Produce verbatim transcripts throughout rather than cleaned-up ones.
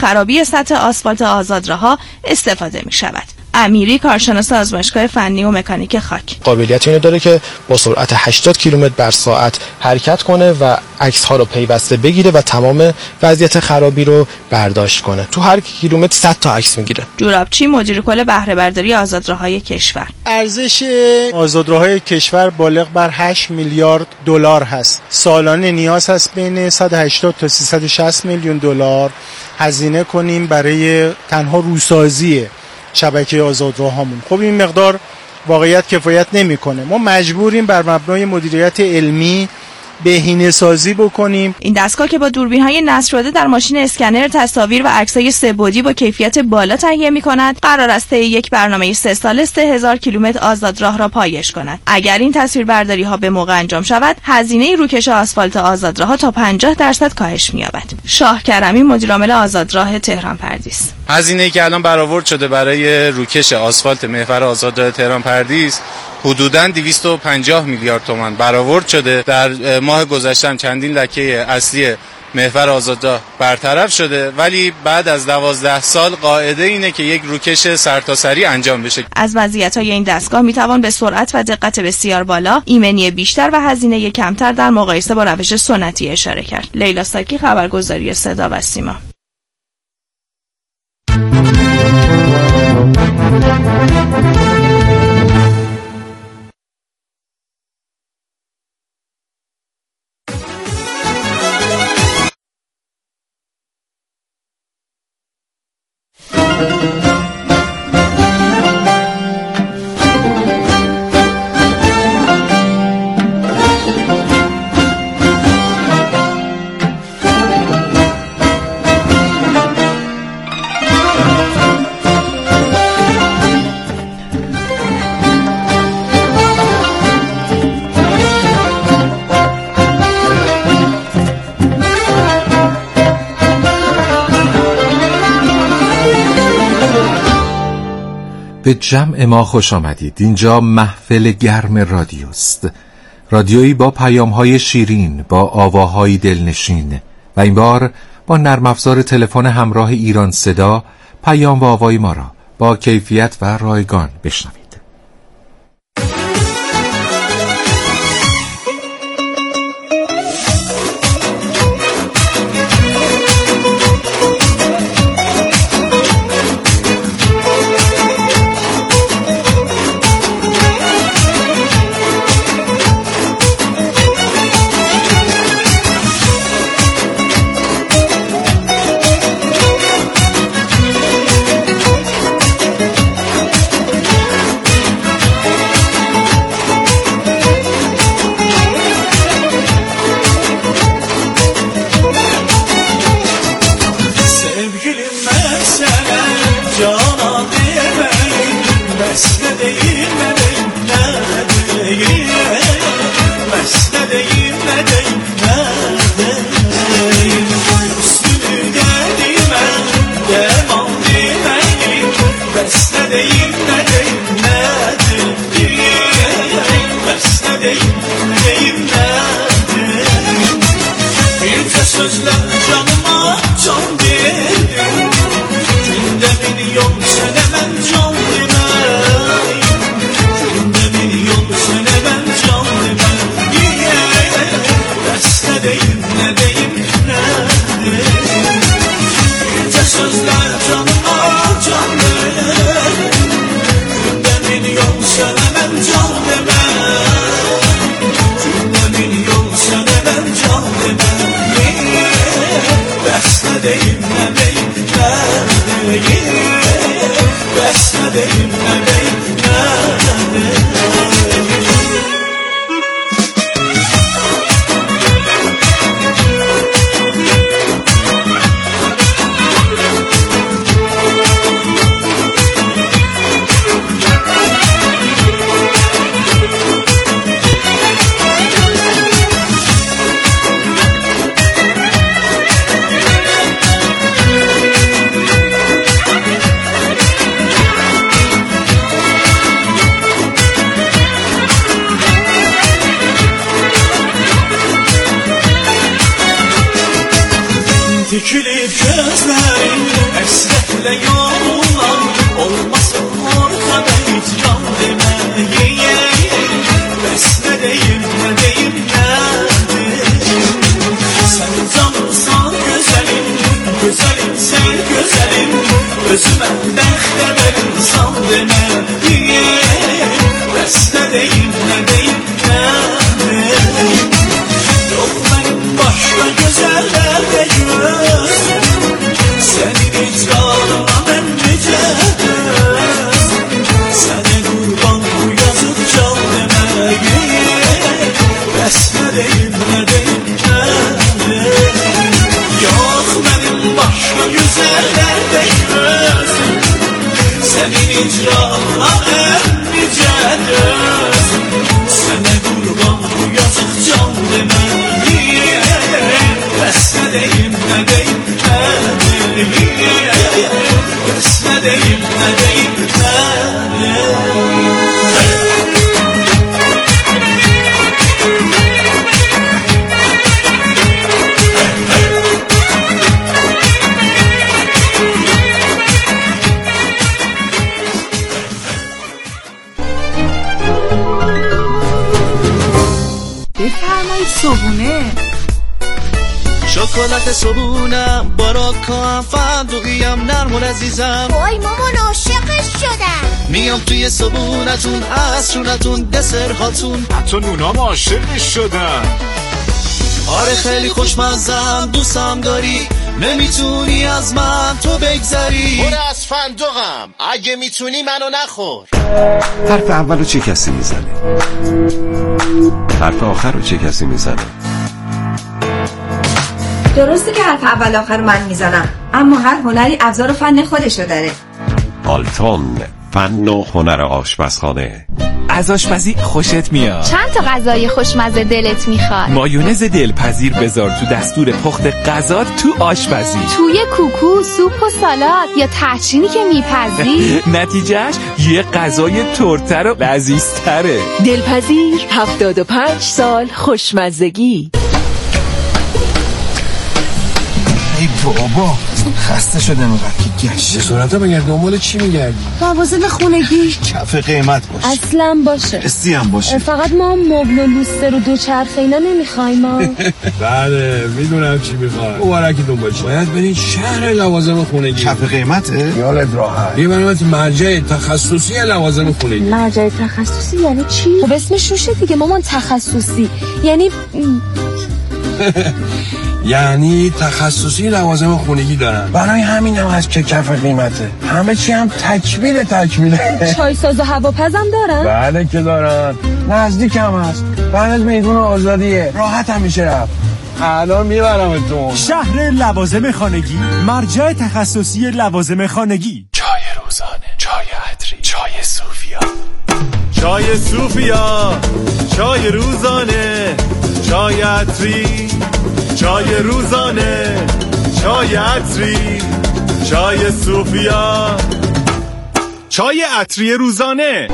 خرابی سطح آسفالت آزادراه‌ها استفاده می شود. امیری، کارشناس آزمایشگاه فنی و مکانیک خاک: قابلیت اینو داره که با سرعت هشتاد کیلومتر بر ساعت حرکت کنه و عکس ها رو پیوسته بگیره و تمام وضعیت خرابی رو برداشت کنه. تو هر کیلومتر صد تا عکس میگیره. جورابچی، مدیر کل بهره برداری آزادراه‌های کشور: ارزش آزادراه‌های کشور بالغ بر هشت میلیارد دلار هست. سالانه نیاز هست بین صد و هشتاد تا سیصد و شصت میلیون دلار هزینه کنیم برای تنها روسازی شبکه آزادراه‌هامون. خب این مقدار واقعیت کفایت نمی‌کنه. ما مجبوریم بر مبنای مدیریت علمی بهینه‌سازی بکنیم. این دستگاه که با دوربین‌های نصب شده در ماشین اسکنر تصاویر و عکس‌های سه‌بعدی با کیفیت بالا تهیه می‌کند، قرار است طی یک برنامه سه ساله سه هزار کیلومتر آزادراه را پایش کند. اگر این تصویربرداری‌ها به موقع انجام شود، هزینه روکش آسفالت آزادراه‌ها تا پنجاه درصد کاهش می‌یابد. شاه کرمی، مدیرعامل آزادراه تهران پردیس: هزینه‌ای که الان برآورد شده برای روکش آسفالت محور آزادراه تهران پردیس حدوداً دویست و پنجاه میلیارد تومان برآورد شده. در ماه گذشته چندین لکه اصلی محور آزادراه برطرف شده، ولی بعد از دوازده سال قاعده اینه که یک روکش سرتاسری انجام بشه. از مزیت‌های این دستگاه میتوان به سرعت و دقت بسیار بالا، ایمنی بیشتر و هزینه کمتر در مقایسه با روش سنتی اشاره کرد. لیلا ساکی، خبرگزاری صدا و سیما. به جمع ما خوش آمدید. اینجا محفل گرم رادیوست، رادیویی با پیام‌های شیرین، با آواهای دلنشین و این بار با نرم افزار تلفن همراه ایران صدا پیام و آوای ما را با کیفیت و رایگان بشنوید. güzelim sen güzelim, özüme dəxtə verin sal demə. Bəs nə deyim, nə deyim, nə deyim. Yox mənim başqa gözəllərdə göz, sənin icralına mən necə döz. Sənə qurban bu yazıq can deməyi. Bəs nə deyim, nə deyim, nə deyim. Yox mənim başqa gözəllərdə göz, sənin icralına mən necə döz. Sənə qurban bu yazıq can deməyi. Bəs nə deyim, nə deyim, nə deyim. Bəs nə deyim, nə deyim, nə deyim. بفرمایید صبونه. شکلات صبونم، باراکام، فندقیم، نرم و لذیذم. وای مامان عاشقش شدم. میام توی صبونتون، عصرونتون، دسرهاتون، حتی نونام عاشقش شدم. آره خیلی خوشمزم، دوستم داری، نمیتونی از من تو بگذری. برو از فندقم، اگه میتونی منو نخور. حرف اولو چه کسی میزنه؟ حرف آخر رو چه کسی میزنه؟ درسته که حرف اول آخر من میزنم، اما هر هنری ابزار و فن خودشو داره. آلتون، فن و هنر آشپزخانه. از آشپزی خوشت میاد؟ چند تا غذای خوشمزه دلت میخواد؟ مایونز دلپذیر بذار تو دستور پخت غذا تو آشپزی. توی کوکو، سوپ و سالاد یا تحچینی که میپزی. نتیجهش یه غذای ترتر و لذیذتره. دلپذیر، هفتاد و پنج سال خوشمزگی. ای بابا خسته شدم اینقدر که گشت. صورتا بگرد دنبال چی میگردی؟ لوازم خونگی کف قیمت باشه، اصلا باشه، استی هم باشه. فقط ما مبل و لوستر و دوچرخه اینا نمیخوایم ما. بله میدونم چی میخوای. مبارکی دنبال چی؟ باید برین شهر لوازم خونگی. کف قیمته؟ یالت راحت. یه برنامه مرجع تخصصی لوازم خونگی. مرجع تخصصی یعنی چی؟ خب اسمش روشه دیگه مامان، تخصصی یعنی یعنی تخصصی لوازم خونگی دارن. برای همین هم هست که کف قیمته. همه چی هم تکمیل تکمیله. چای ساز و هواپزم دارن؟ بله که دارن. نزدیک هم هست. بعد میدون آزادیه. راحت هم میشه رفت. الان میبرمتون. شهر لوازم خانگی، مرجع تخصصی لوازم خانگی. چای روزانه، چای عطری، چای صوفیا. چای صوفیا، چای روزانه، چای عطری، چای روزانه، چای عطری، چای صوفیا، چای عطری روزانه.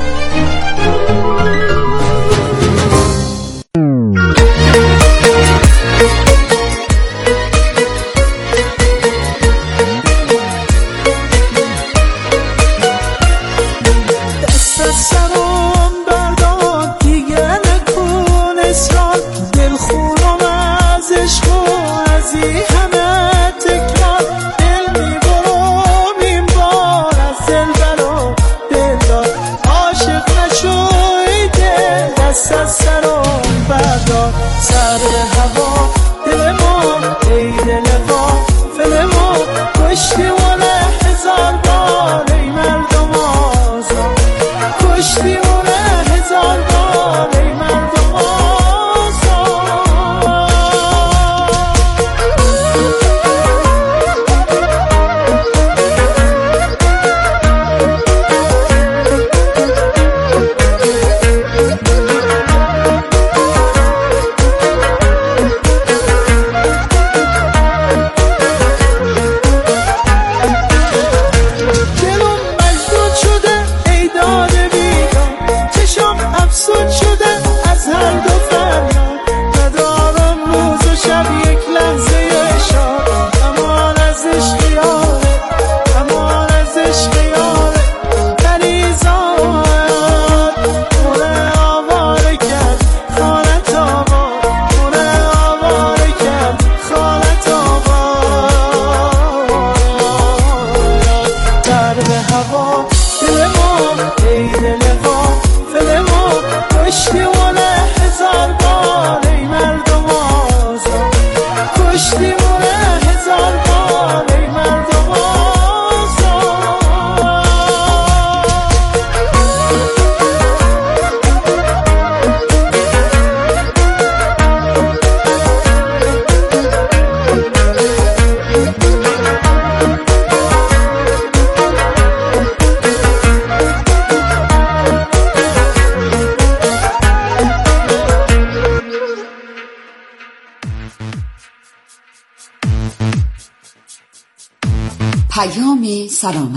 عاشق نشوی هوا دل ما ای دل غافل ما کشتیمونه هزار بار ای مردم آزاد کشتیمونه هزار بار ای مردم آزاد پیام سلامت.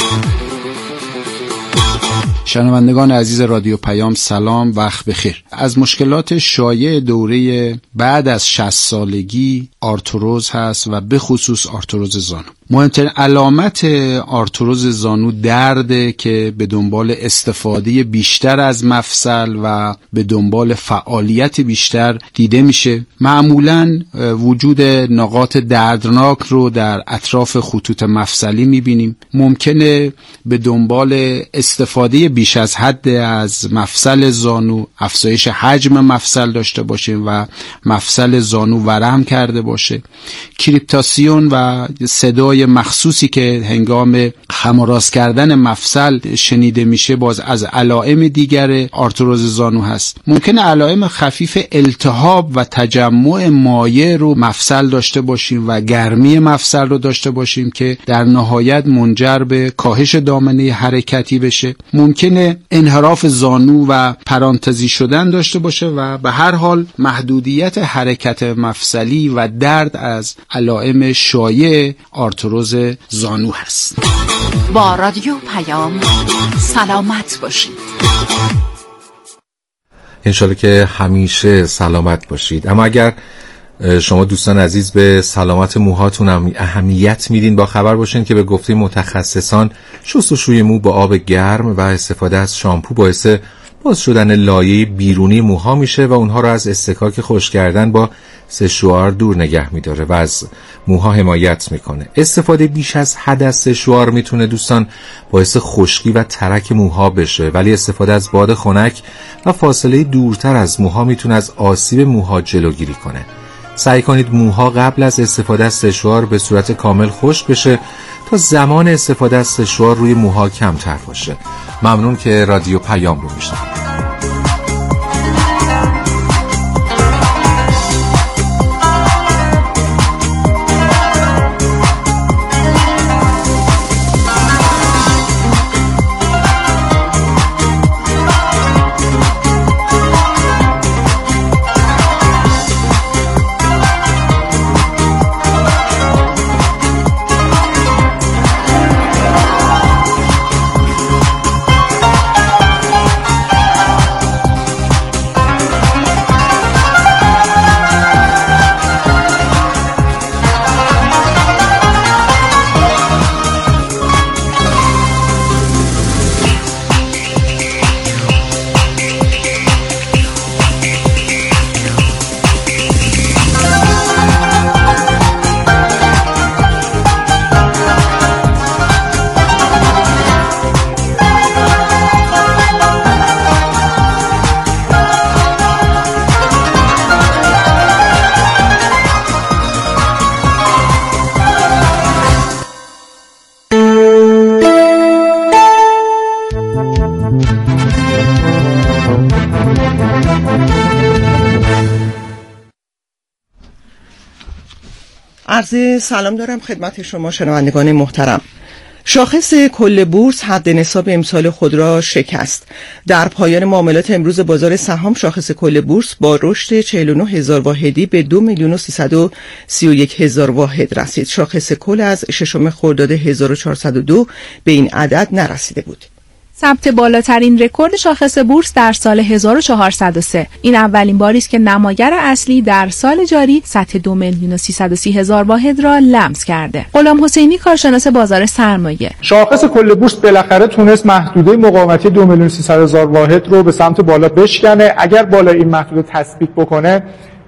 شنوندگان عزیز رادیو پیام سلام، وقت بخیر. از مشکلات شایع دوره بعد از شصت سالگی آرتروز هست و به خصوص آرتروز زانو. مهمترین علامت آرتروز زانو درده که به دنبال استفاده بیشتر از مفصل و به دنبال فعالیت بیشتر دیده میشه. معمولاً وجود نقاط دردناک رو در اطراف خطوط مفصلی میبینیم. ممکنه به دنبال استفاده بیش از حد از مفصل زانو افزایش حجم مفصل داشته باشیم و مفصل زانو ورم کرده باشه. کریپتاسیون و صدای مخصوصی که هنگام خم و راست کردن مفصل شنیده میشه باز از علائم دیگر آرتروز زانو هست. ممکنه علائم خفیف التهاب و تجمع مایع رو مفصل داشته باشیم و گرمی مفصل رو داشته باشیم که در نهایت منجر به کاهش دامنه حرکتی بشه. ممکنه انحراف زانو و پرانتزی شدن داشته باشه و به هر حال محدودیت حرکت مفصلی و درد از علائم شایع آرتروز زانو هست. با رادیو پیام سلامت باشید. انشالله که همیشه سلامت باشید. اما اگر شما دوستان عزیز به سلامت موهاتون هم اهمیت میدین، با خبر باشین که به گفته متخصصان شستشوی مو با آب گرم و استفاده از شامپو باعث باز شدن لایه بیرونی موها میشه و اونها رو از اصطکاک خشک کردن با سشوار دور نگه میداره و از موها حمایت میکنه. استفاده بیش از حد از سشوار میتونه دوستان باعث خشکی و ترک موها بشه، ولی استفاده از باد خنک و فاصله دورتر از موها میتونه از آسیب موها جلوگیری کنه. سعی کنید موها قبل از استفاده از سشوار به صورت کامل خشک بشه تا زمان استفاده از سشوار روی موها کمتر باشه. ممنون که رادیو پیام رو میشنوید. عرض سلام دارم خدمت شما شنوندگان محترم. شاخص کل بورس حد نصاب امسال خود را شکست. در پایان معاملات امروز بازار سهام شاخص کل بورس با رشد چهل و نه هزار واحدی به دو میلیون و سیصد و سی و یک هزار واحد رسید. شاخص کل از ششم خرداد هزار و چهارصد و دو به این عدد نرسیده بود. ثبت بالاترین رکورد شاخص بورس در سال هزار و چهارصد و سه. این اولین باری است که نماگر اصلی در سال جاری سطح دو میلیون و سیصد و سی هزار واحد را لمس کرده. غلام حسینی کارشناس بازار سرمایه: شاخص کل بورس بالاخره تونست محدوده مقاومتی دو میلیون و سیصد هزار واحد رو به سمت بالا بشکنه. اگر بالا این محدوده تثبیت بکنه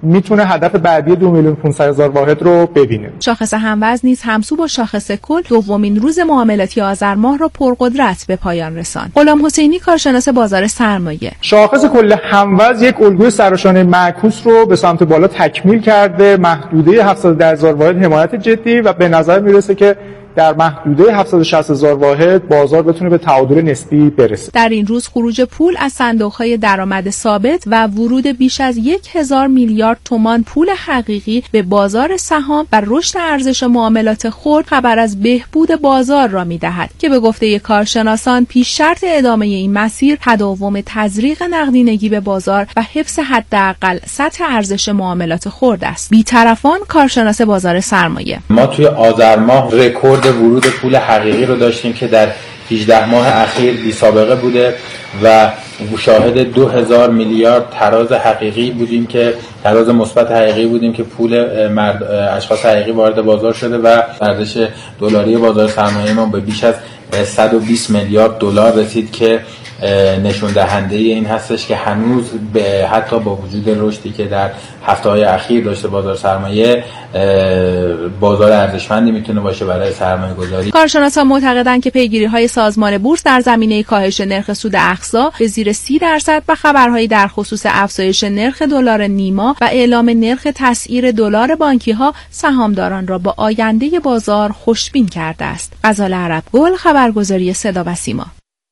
میتونه هدف بعدی دو میلیون پانصد هزار واحد رو ببینه. شاخص هموزن نیز همسو با شاخص کل دومین روز معاملاتی آذر ماه را پرقدرت به پایان رساند. غلام حسینی، کارشناس بازار سرمایه: شاخص کل هموزن یک الگوی سرشانه معکوس رو به سمت بالا تکمیل کرده، محدوده هفتصد و ده هزار واحد حمایت جدی و به نظر میرسه که در محدوده هفتصد و شصت هزار واحد بازار بتونه به تعادل نسبی برسه. در این روز خروج پول از صندوق‌های درآمد ثابت و ورود بیش از یک هزار میلیارد تومان پول حقیقی به بازار سهام و رشد ارزش معاملات خرد خبر از بهبود بازار را می‌دهد که به گفته کارشناسان پیش شرط ادامه این مسیر تداوم تزریق نقدینگی به بازار و حفظ حداقل سطح ارزش معاملات خرد است. بی‌طرفان، کارشناس بازار سرمایه: ما توی آذر ماه رکورد ورود پول حقیقی رو داشتیم که در هجده ماه اخیر بی سابقه بوده و شاهد دو هزار میلیارد تراز حقیقی بودیم که تراز مثبت حقیقی بودیم که پول مرد اشخاص حقیقی وارد بازار شده و ارزش دلاری بازار سرمایه ما به بیش از صد و بیست میلیارد دلار رسید که نشون دهنده این هستش که هنوز به حتی با وجود رشدی که در هفته‌های اخیر داشته بازار سرمایه، بازار ارزشمندی میتونه باشه برای سرمایه گذاری. کارشناسان معتقدند که پیگیری‌های سازمان بورس در زمینه کاهش نرخ سود اقصا به زیر سی درصد و خبرهایی در خصوص افزایش نرخ دلار نیما و اعلام نرخ تسعیر دلار بانکی‌ها سهامداران را با آینده بازار خوشبین کرده است. غزال عربگل، خبرگزاری صدا و سیما.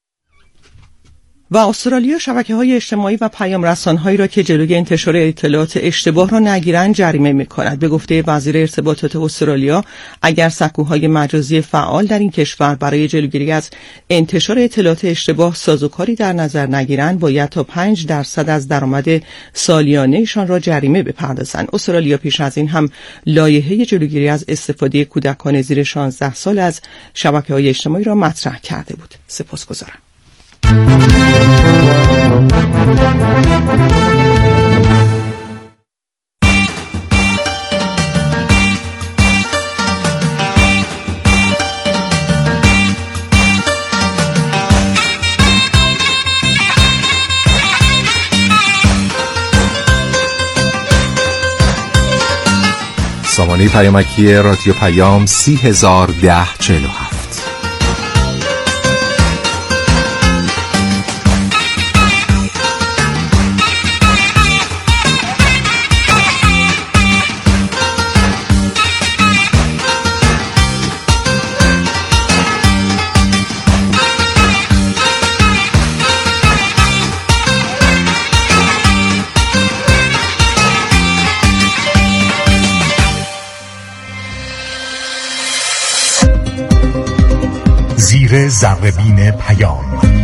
و استرالیا شبکه‌های اجتماعی و پیام رسان‌هایی را که جلوی انتشار اطلاعات اشتباه را نگیرند جریمه می‌کند. به گفته وزیر ارتباطات استرالیا، اگر سکوهای مجازی فعال در این کشور برای جلوگیری از انتشار اطلاعات اشتباه سازوکاری در نظر نگیرند، باید تا پنج درصد از درآمد سالیانه‌شان را جریمه بپردازند. استرالیا پیش از این هم لایحه جلوگیری از استفاده کودکان زیر شانزده سال از شبکه‌های اجتماعی را مطرح کرده بود. سپاسگزارم. سامانه پیامکی رادیو پیام سی هزار ده چهل و هفت. زیر ذره‌بین پیام.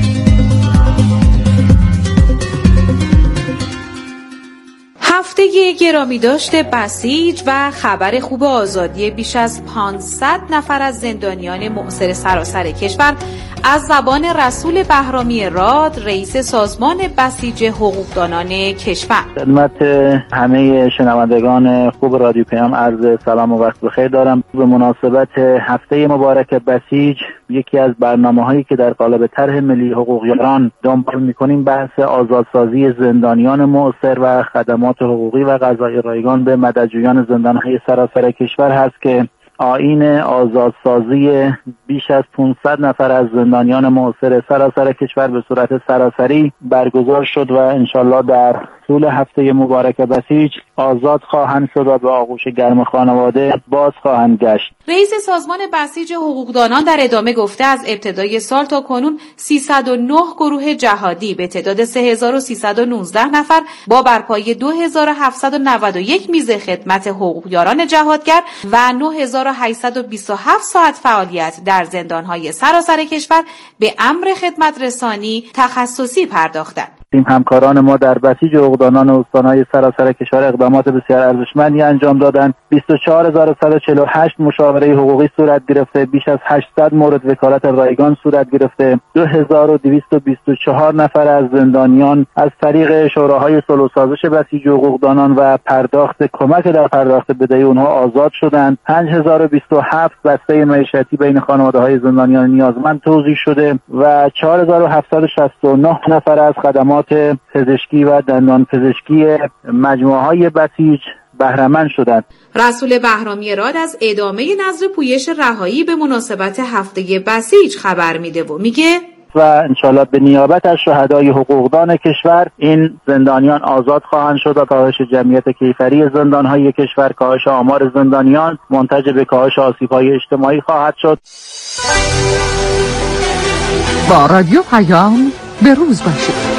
هفته گرامی داشته بسیج و خبر خوب آزادی بیش از پانصد نفر از زندانیان معاصر سراسر کشور از زبان رسول بهرامی راد، رئیس سازمان بسیج حقوقدانان کشور. خدمت همه شنوندگان خوب رادیو پیام عرض سلام و وقت بخیر دارم. به مناسبت هفته مبارک بسیج، یکی از برنامه‌هایی که در قالب طرح ملی حقوقیان دنبال می‌کنیم بحث آزادسازی زندانیان معاصر و خدمات حقوقی و قضایی رایگان به مددجویان زندان‌های سراسر کشور هست که آیین آزادسازی بیش از پانصد نفر از زندانیان معاصر سراسر کشور به صورت سراسری برگزار شد و انشالله در طول هفته مبارک بسیج آزاد خواهند شد و به آغوش گرم خانواده باز خواهند گشت. رئیس سازمان بسیج حقوقدانان در ادامه گفته از ابتدای سال تا کنون سیصد و نه گروه جهادی به تعداد سه هزار و سیصد و نوزده نفر با برپایی دو هزار و هفتصد و نود و یک میز خدمت حقوقیاران جهادگر و نه هزار و هشتصد و بیست و هفت ساعت فعالیت در زندان‌های سراسر کشور به امر خدمت رسانی تخصصی پرداختند. همکاران ما در بسیج حقوقدانان استان‌های سراسر کشور اقدامات بسیار ارزشمندی انجام دادند. بیست و چهار هزار و صد و چهل و هشت مشاوره حقوقی صورت گرفته، بیش از هشتصد مورد وکالت رایگان صورت گرفته، دو هزار و دویست و بیست و چهار نفر از زندانیان از طریق شوراهای صلح و سازش بسیج حقوقدانان و پرداخت کمک در پرداخت بدهی اونها آزاد شدند. پنج هزار و بیست و هفت بسته معیشتی بین خانواده‌های زندانیان نیازمند توزیع شده و چهار هزار و هفتصد و شصت و نه نفر از خدمات خدمات پزشکی و دندان پزشکی مجموعه‌های بسیج بهره‌مند شدند. رسول بهرامی راد از ادامه نظر پویش رهایی به مناسبت هفته بسیج خبر میده و میگه و انشالله به نیابت از شهدای حقوقدان کشور این زندانیان آزاد خواهند شد و کاهش جمعیت کیفری زندانهای کشور، کاهش آمار زندانیان منتج به کاهش آسیب‌های اجتماعی خواهد شد. با رادیو پیام به روز باشید.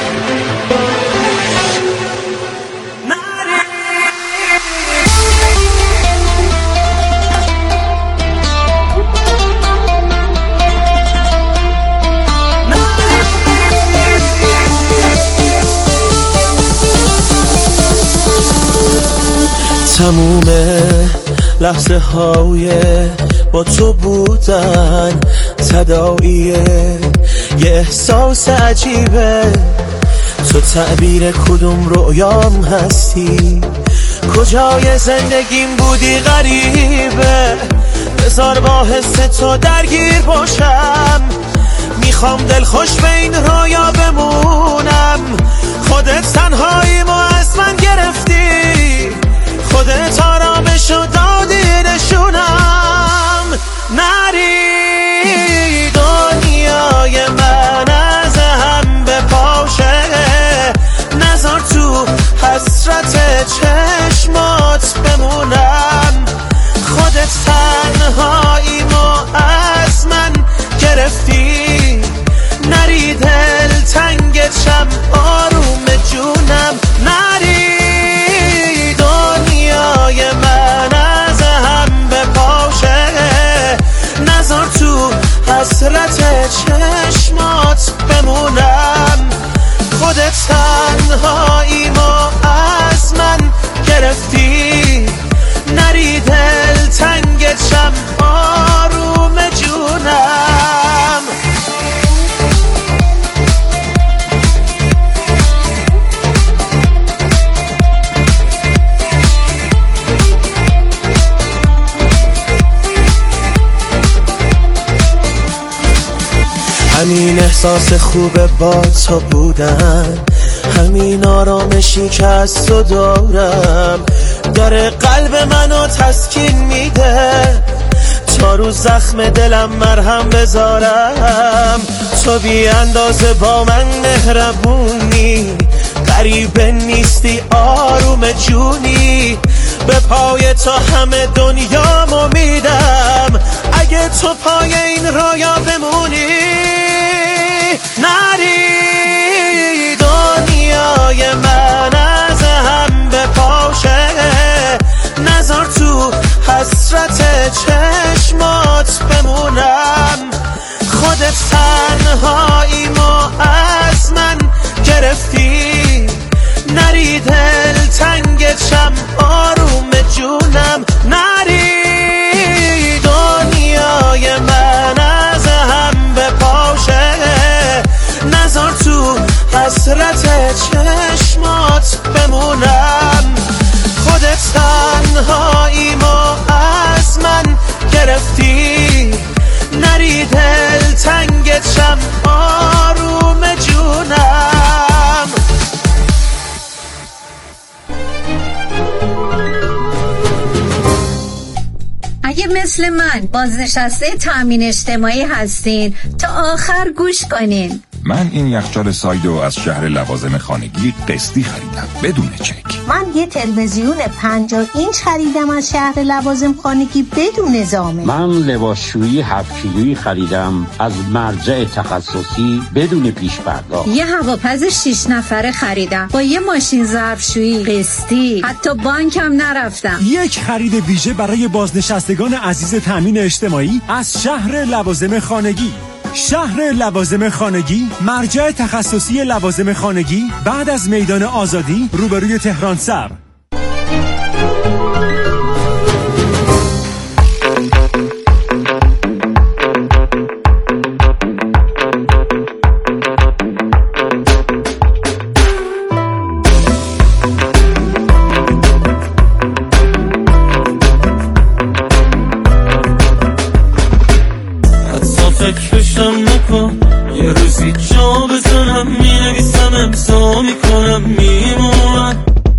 تموم لحظه های با تو بودن تداعیه یه احساس عجیبه، تو تعبیر کدوم رویام هستی، کجای زندگیم بودی غریبه، بذار با حس تو درگیر باشم، میخوام دلخوش به این رویا بمونم، خودت تنهاییمو از من گرفتی، خودت آرامشو دادی نشونم، نری دنیای من از هم بپاشه، نذار تو حسرت چشمات بمونم، خودت تنهاییمو از من گرفتی، نری دل تنگت شم آروم جونم، نری من از هم بپاشه، نذار تو حسرت چشمات بمونم، خودت تنهاییمو از من گرفتی، نری دل تنگت شم آروم جونم. همین احساس خوبه با تو بودن، همین آرامشی که از تو دارم، داره قلب منو تسکین میده، تا رو زخم دلم مرهم بذارم، تو بی اندازه با من مهربونی، غریبه نیستی آروم جونی، به پای تو همه دنیامو میدم، اگه تو پای این رویا بمونی، نری دنیای من از هم بپاشه، نذار تو حسرت چشمات بمونم، خودت تنهاییمو از من گرفتی، نری دل تنگت شم آروم جونم، نری دنیای من از هم بپاشه، نذار تو حسرت چشمات بمونم، خودت تنهاییمو از من گرفتی، نری دل تنگت شم آروم جونم. اگه مثل من بازنشسته تامین اجتماعی هستین تا آخر گوش کنین. من این یخچال سایدو از شهر لوازم خانگی قسطی خریدم بدون چک. من یه تلویزیون پنجاه اینچ خریدم از شهر لوازم خانگی بدون نظامه. من لباسشویی هفت کیلویی خریدم از مرجع تخصصی بدون پیش پرداخت. یه هواپز شش نفره خریدم با یه ماشین ظرفشویی قسطی، حتی بانکم نرفتم. یک خرید ویژه برای بازنشستگان عزیز تامین اجتماعی از شهر لوازم خانگی. شهر لوازم خانگی، مرجع تخصصی لوازم خانگی بعد از میدان آزادی روبروی تهران سر. فکرشم نکن یه روزی جا بزنم مینویسم امضا میکنم میمونم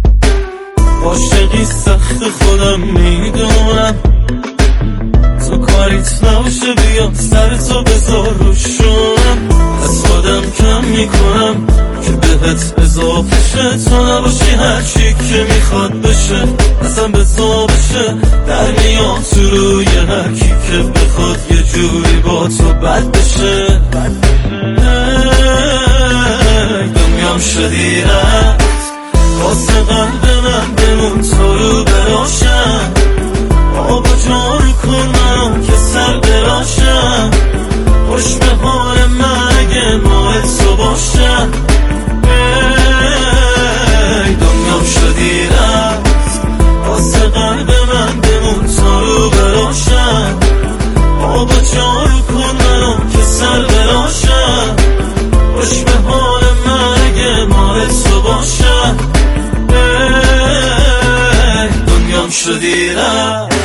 عاشقی سخت خودم میدونم تو کاریت نباشه بیا سر تو بذار روشونم از خودم کم میکنم که بهت اضافه شه تو نباشی هرچی که میخواد بشه اصلا بزا بشه در میاد تو روی هرکی که بخواد یه جوری با تو بد بشه دنیام شدی رفت واسه قلب من بمون تو رو براشم آب جارو کن منو که سر براشم خوش به حال من اگه ماه تو باشم ای دنیام شدی رفت واسه قلب من بمون تو رو براشم آب جارو کن منو که سر براشم خوش به حال من اگه ماه تو باشم ای دنیام شدی رفت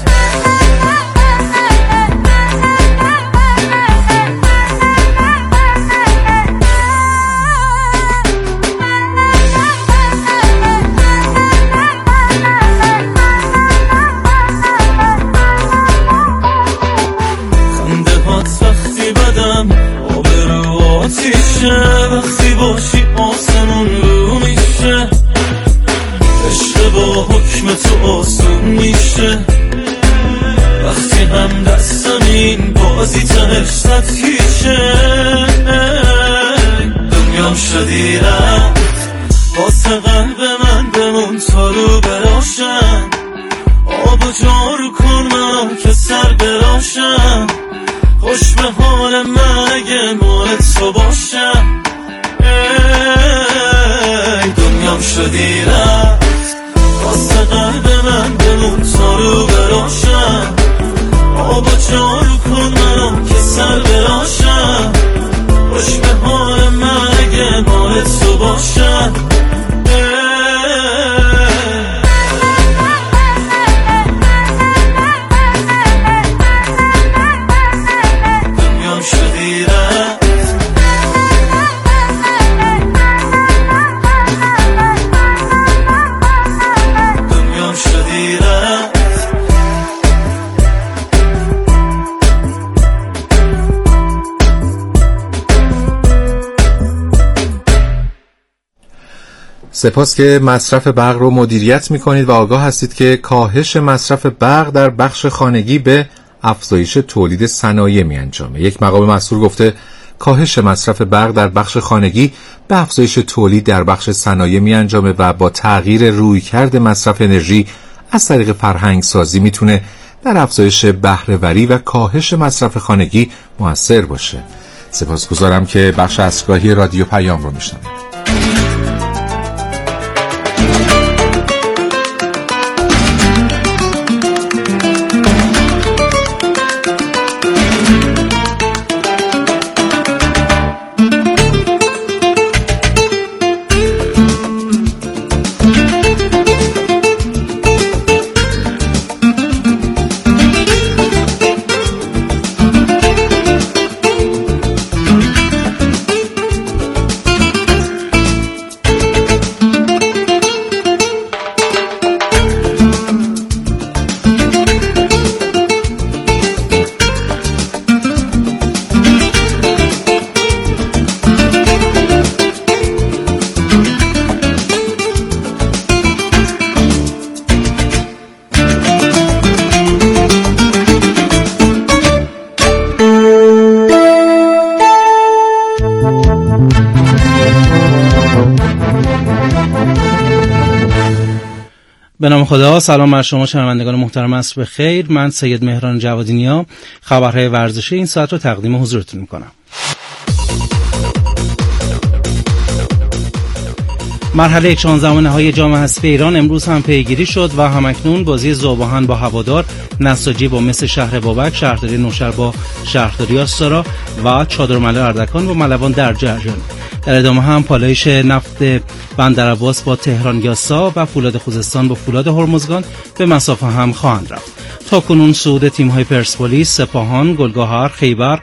وقتی باشی آسمون رو میشه عشق با حکم تو آسون میشه وقتی هم دستم این بازی تهش صد کیشه دنیام شدی رفت واسه قلب من بمون تا رو براشم آب و جارو کن من که سر براشم خوش به حال من اگه ماه تو باشم ای دنیام شدی رفت واسه قلب من بمون تا رو براشم آب و جارو کن منو که سر براشم خوش به حال من اگه ماه تو باشم سپاس که مصرف برق رو مدیریت می‌کنید و آگاه هستید که کاهش مصرف برق در بخش خانگی به افزایش تولید صنایع می‌انجامه. یک مقام مسئول گفته کاهش مصرف برق در بخش خانگی به افزایش تولید در بخش صنایع می‌انجامه و با تغییر رویکرد مصرف انرژی از طریق فرهنگ سازی میتونه در افزایش بهره‌وری و کاهش مصرف خانگی مؤثر باشه. سپاسگزارم که بخش اصلگاهی رادیو پیام رو میشنوید. به نام خدا. سلام بر شما شنوندگان محترم، عصر بخیر. من سید مهران جوادینیا خبرهای ورزشی این ساعت رو تقدیم حضورتون میکنم. مرحله یک شانزدهم نهایی جام حذفی ایران امروز هم پیگیری شد و همکنون بازی ذوب‌آهن با هوادار، نساجی با مس شهر بابک، شهرداری نوشهر با شهرداری آستارا و چادرملو اردکان با ملوان در جریان. در ادامه هم پالایش نفت بندرعباس با تهران یاسا و فولاد خوزستان با فولاد هرمزگان به مسافه هم خواهند رفت. تا کنون صعود تیم‌های پرسپولیس، سپاهان، گلگهر، خیبر،